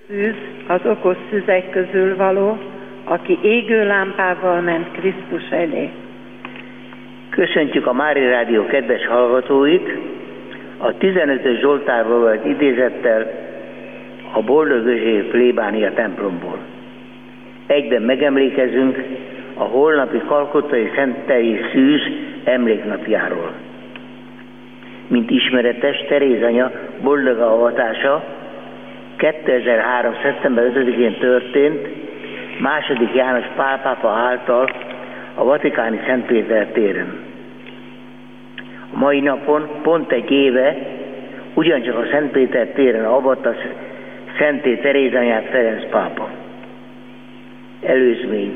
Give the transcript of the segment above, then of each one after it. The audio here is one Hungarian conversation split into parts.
Szűz, az okos szüzek közül való, aki égő lámpával ment Krisztus elé. Köszöntjük a Mária Rádió kedves hallgatóit, a 15. Zsoltárból volt idézettel a Boldog-Özsély plébánia templomból. Egyben megemlékezünk a holnapi kalkottai Szentei Szűz emléknapjáról. Mint ismeretes, Teréz anya boldog avatása 2003. szeptember 5-én történt II. János Pál pápa által a vatikáni Szent Péter téren. A mai napon pont egy éve ugyancsak a Szent Péter téren avatta Szentté Teréz anyát Ferenc pápa. Előzmény.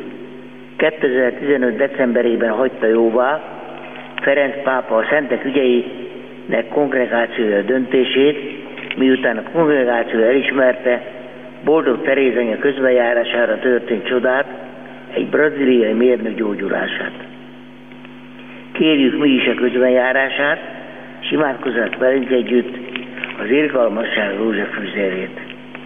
2015. decemberében hagyta jóvá Ferenc pápa a szentek ügyeinek kongregációja döntését, miután a kongregáció elismerte Boldog Teréz anya közbenjárására történt csodát, egy brazíliai mérnök gyógyulását. Kérjük mi is a közbenjárását, és imádkozzanak velünk együtt az irgalmasság rózsafűzérét.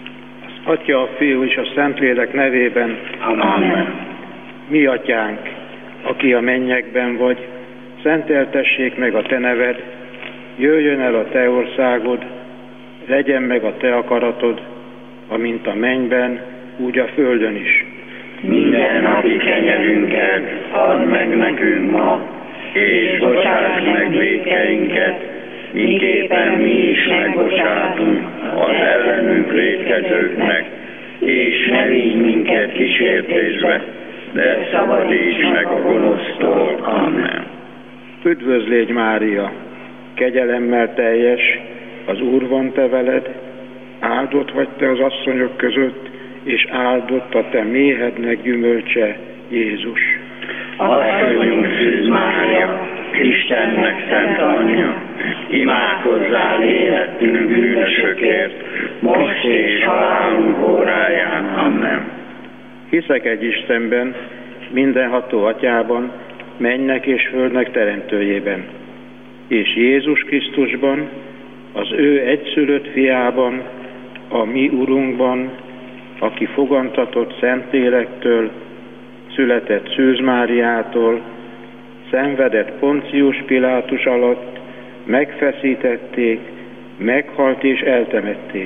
Az Atya, a Fiú és a Szentlélek nevében. Amen. Mi atyánk, aki a mennyekben vagy, szenteltessék meg a te neved, jöjjön el a te országod, legyen meg a te akaratod, amint a mennyben, úgy a földön is. Minden napi kenyerünket add meg nekünk ma, és bocsáss meg vétkeinket, miképpen mi is megbocsátunk az ellenünk vétkezőknek, és ne vigy minket kísértésbe, de szabadíts meg a gonosztól. Amen. Üdvözlégy Mária, kegyelemmel teljes, az Úr van te veled, áldott vagy te az asszonyok között, és áldott a te méhednek gyümölcse, Jézus. Asszonyunk Szűz Mária, Istennek szent anyja, imádkozzál életünk bűnösökért, most és halálunk óráján. Amen. Hiszek egy Istenben, mindenható Atyában, mennynek és földnek teremtőjében, és Jézus Krisztusban, az ő egyszülött fiában, a mi Urunkban, aki fogantatott Szentlélektől, született Szűz Máriától, szenvedett Poncius Pilátus alatt, megfeszítették, meghalt és eltemették.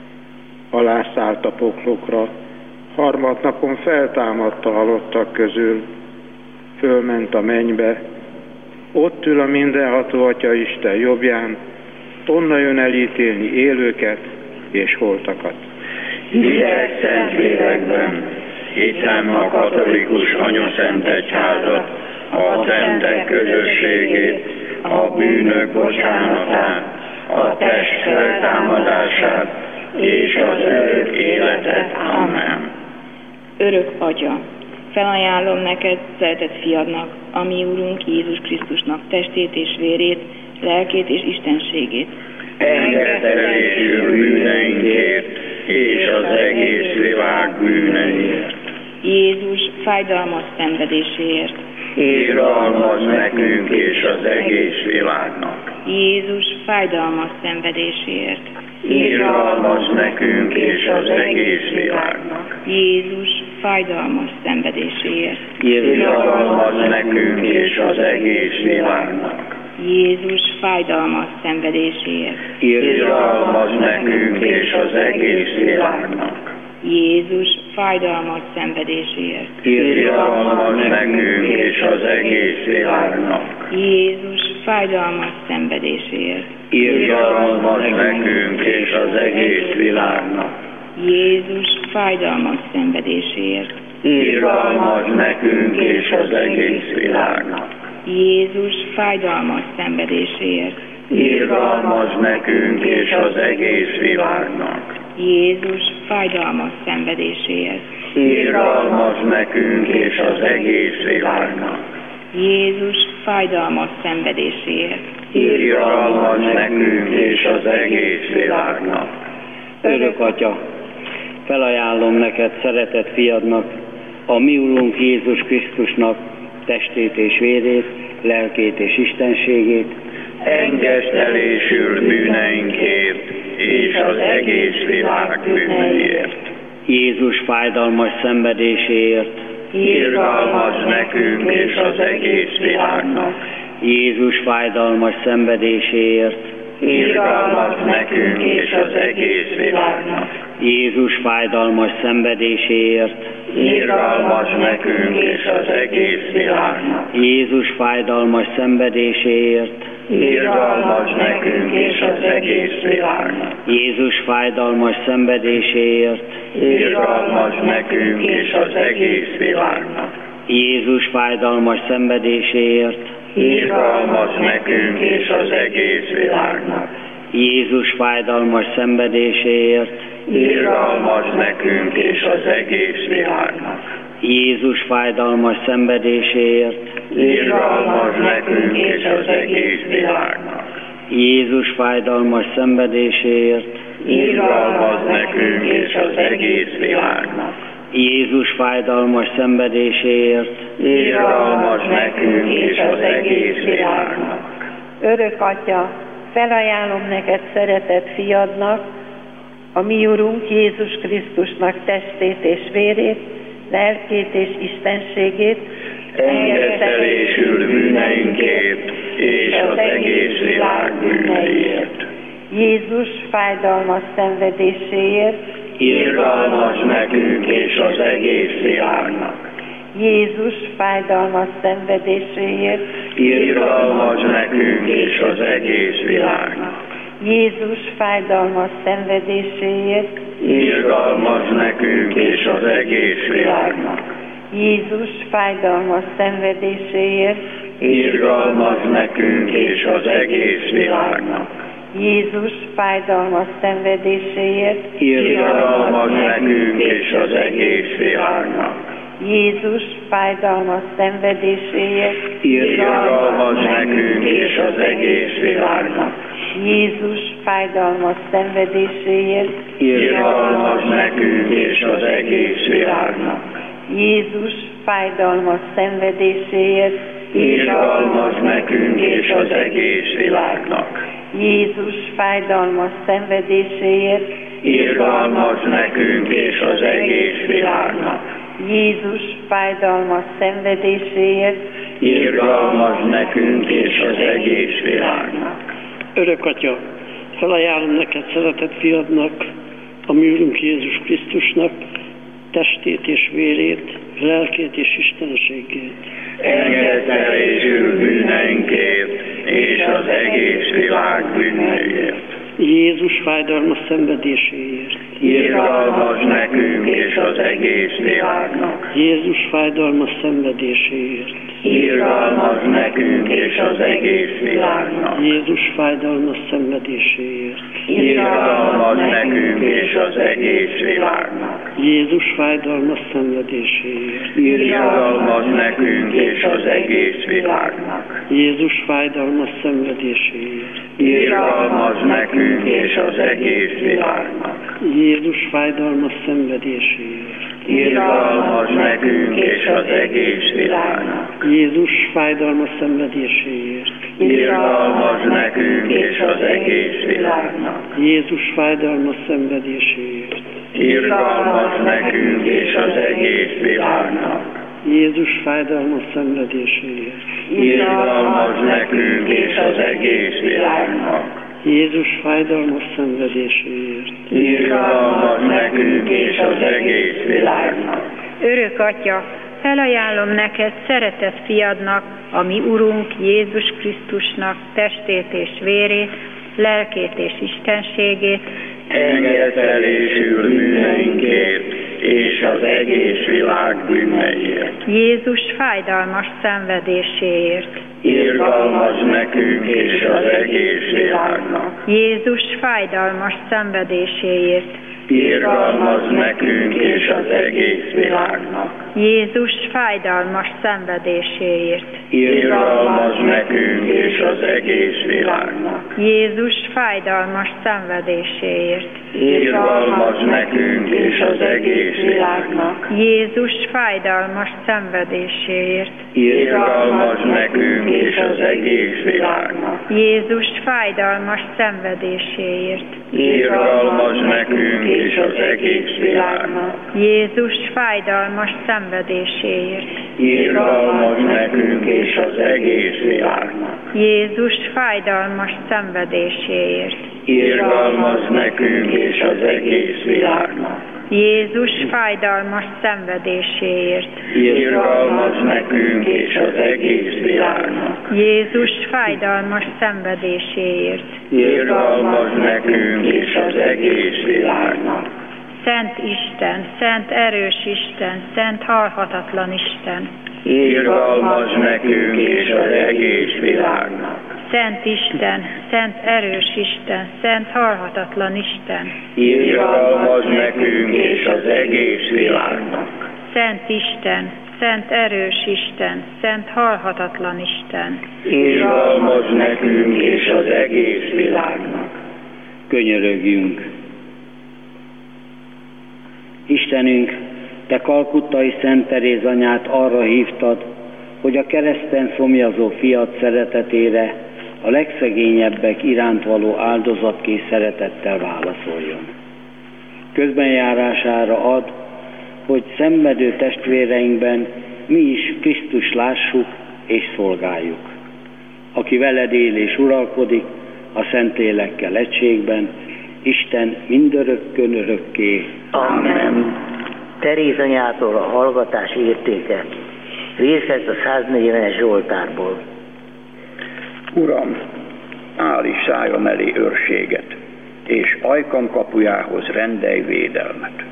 Alászállt a poklokra, harmadnapon feltámadt a halottak közül, fölment a mennybe, ott ül a mindenható Atya Isten jobbján, onnan jön elítélni élőket és holtakat. Hiszek Szentlélekben, hiszem a katolikus anyaszent egyházat, a szentek közösségét, a bűnök bocsánatát, a test feltámadását és az örök életet. Amen. Örök Atya, felajánlom neked, szeretett fiadnak, a mi Úrunk Jézus Krisztusnak testét és vérét, lelkét és istenségét. Engedtelésül bűneinkért és az egész világ bűneiért. Jézus fájdalmas szenvedéséért. Irgalmazz nekünk és az egész világnak. Jézus fájdalmas szenvedéséért. Irgalmazz nekünk és az egész világnak. Jézus fájdalmas szenvedéséért. Irgalmazz nekünk és az egész világnak. Jézus fájdalmas szenvedéséért. Irgalmazz nekünk és az egész világnak. Jézus fájdalmas szenvedéséért. Irgalmazz nekünk és az egész világnak. Jézus fájdalmas szenvedéséért. Irgalmazz nekünk és az egész világnak. Jézus fájdalmas szenvedéséért. Irgalmazz nekünk és az egész világnak. Jézus fájdalmas szenvedéséért. Irgalmazz nekünk és az egész világnak. Jézus fájdalmas szenvedéséért. Irgalmazz nekünk és az egész világnak. Jézus fájdalmas szenvedéséért. Irgalmazz nekünk és az egész világnak. Örök Atya, felajánlom neked, szeretett fiadnak, a mi Urunk Jézus Krisztusnak testét és vérét, lelkét és istenségét. Engedtelésül bűneinkért és és az egész világ bűneiért. Jézus fájdalmas szenvedéséért, Irgalmaz nekünk és az egész világnak. Jézus fájdalmas szenvedéséért, Irgalmaz nekünk és az egész világnak. Jézus fájdalmas szenvedéséért, Irgalmaz nekünk és az egész világnak. Jézus fájdalmas szenvedéséért, Irgalmaz nekünk és az egész világnak. Jézus fájdalmas szenvedéséért, Irgalmaz nekünk és az egész világnak. Jézus fájdalmas szenvedéséért, Irgalmaz nekünk és az egész világnak. Jézus fájdalmas szenvedéséért, Irgalmaz nekünk és az egész világnak. Jézus fájdalmas szenvedéséért, Irgalmaz nekünk és az egész világnak. Jézus fájdalmas szenvedéséért, Irgalmaz nekünk és az egész világnak. Jézus fájdalmas szenvedéséért, Irgalmaz nekünk és az egész világnak. Örök Atya, felajánlom neked szeretett fiadnak, a mi Urunk Jézus Krisztusnak testét és vérét, lelkét és istenségét, Engedelésül bűneinkért és az egész világ bűneiért. Jézus fájdalmas szenvedéséért, Irgalmaz nekünk és az egész világnak. Jézus fájdalmas szenvedéséért, Irgalmaz nekünk és az egész világnak. Jézus fájdalmas szenvedéséért, Irgalmaz nekünk és az egész világnak. Jézus fájdalmas szenvedéséért, Irgalmaz nekünk és az egész világnak. Jézus fájdalmas szenvedéséért, Irgalmaz nekünk és az egész világnak. Jézus fájdalmas szenvedéséért, Irgalmaz nekünk és az egész világnak. Jézus fájdalmas szenvedéséért, Irgalmaz nekünk és az egész világnak. Jézus fájdalmas szenvedéséért, Irgalmaz nekünk és az egész világnak. Jézus fájdalmas szenvedéséért, Irgalmaz nekünk és az egész világnak. Jézus fájdalmas szenvedéséért, Irgalmaz nekünk és az egész világnak. Örök Atya, felajánlom neked szeretett fiadnak, a mi Úrunk Jézus Krisztusnak testét és vérét, lelkét és istenségét. Engedelésül bűneinkért és az egész világ bűneiért. Jézus fájdalmas szenvedéséért. Irgalmaz nekünk és az egész világnak. Jézus fájdalmas szenvedéséért. Irgalmaz nekünk és az egész világnak. Jézus fájdalmas szenvedéséért. Irgalmaz nekünk és az egész világnak. Jézus fájdalmas szenvedéséért. Irgalmaz nekünk és az egész világnak. Jézus fájdalmas szenvedéséért. Irgalmaz nekünk és az egész világnak. Jézus fájdalmas szenvedéséért. Irgalmaz nekünk és az egész világnak. Jézus fájdalmas szenvedéséért. Irgalmaz nekünk és az egész világnak. Jézus fájdalmas szenvedéséért. Irgalmaz nekünk és az egész világnak. Jézus fájdalmas szenvedéséért. Irgalmaz nekünk és az egész világnak. Jézus fájdalmas szenvedéséért. Irgalmaz nekünk és az egész világnak. Örök Atya, felajánlom neked szeretett fiadnak, a mi Urunk Jézus Krisztusnak testét és vérét, lelkét és istenségét, Engedelésül bűneinkért és az egész világ bűneiért. Jézus fájdalmas szenvedéséért, Irgalmaz nekünk és az egész világnak. Jézus fájdalmas szenvedéséért, Irgalmaz nekünk és az egész világnak. Jézus fájdalmas szenvedéséért, Irgalmaz nekünk és az egész világnak. Jézus fájdalmas szenvedéséért, Irgalmaz nekünk és az egész világnak. Jézus fájdalmas szenvedéséért, Irgalmaz nekünk és az egész világnak. Jézus fájdalmas szenvedéséért, Irgalmaz és az egész világnak. Jézus fájdalmas szenvedéséért. Irgalmaz nekünk és az egész világnak. Jézus fájdalmas szenvedéséért. Irgalmaz nekünk és az egész világnak. Jézus fájdalmas szenvedéséért. Irgalmaz nekünk és az egész világnak. Jézus fájdalmas szenvedéséért. Irgalmaz nekünk és az egész világnak. Szent Isten, szent erős Isten, szent halhatatlan Isten. Irgalmaz nekünk és az egész világnak. Szent Isten, szent erős Isten, szent halhatatlan Isten. Irgalmaz nekünk és az egész világnak. Szent Isten, szent erős Isten, szent halhatatlan Isten. Irgalmaz nekünk és az egész világnak. Könyörögjünk. Istenünk, Te Kalkuttai Szent Teréz anyát arra hívtad, hogy a kereszten szomjazó fiat szeretetére a legszegényebbek iránt való áldozatkész szeretettel válaszoljon. Közbenjárására ad, hogy szenvedő testvéreinkben mi is Krisztus lássuk és szolgáljuk, aki veled él és uralkodik a Szentlélekkel egységben, Isten mindörökkön örökké. Amen. Teréz anyától a hallgatás értéke. Részlet a 140-es Zsoltárból. Uram, állíts szájam elé őrséget, és ajkam kapujához rendelj védelmet.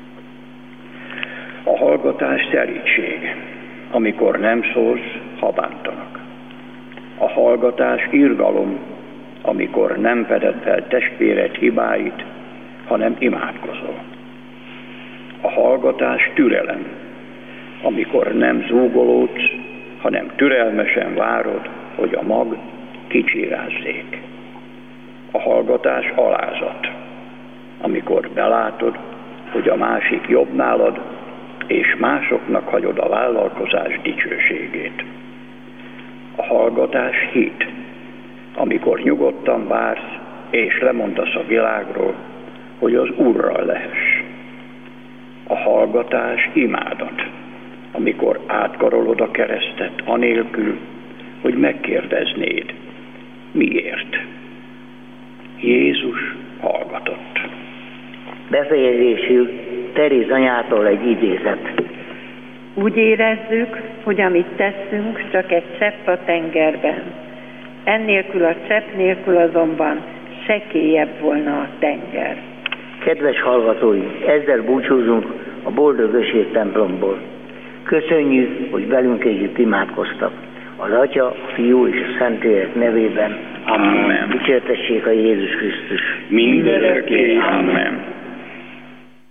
A hallgatás szelídség, amikor nem szólsz, ha bántanak. A hallgatás irgalom, amikor nem feded fel testvéred hibáit, hanem imádkozol. A hallgatás türelem, amikor nem zúgolódsz, hanem türelmesen várod, hogy a mag kicsirázzék. A hallgatás alázat, amikor belátod, hogy a másik jobb nálad, és másoknak hagyod a vállalkozás dicsőségét. A hallgatás hit, amikor nyugodtan vársz, és lemondasz a világról, hogy az Úrral lehess. A hallgatás imádat, amikor átkarolod a keresztet anélkül, hogy megkérdeznéd, miért. Jézus hallgatott. Befejezésül Teréz anyától egy idézet. Úgy érezzük, hogy amit teszünk, csak egy csepp a tengerben. Ennélkül a csepp nélkül azonban sekélyebb volna a tenger. Kedves hallgatóink, ezzel búcsúzunk a Boldog Ösvér templomból. Köszönjük, hogy velünk együtt imádkoztak. Az Atya, a Fiú és a Szentlélek nevében. Amen. Dicsértessék a Jézus Krisztus. Mindörökké. Amen.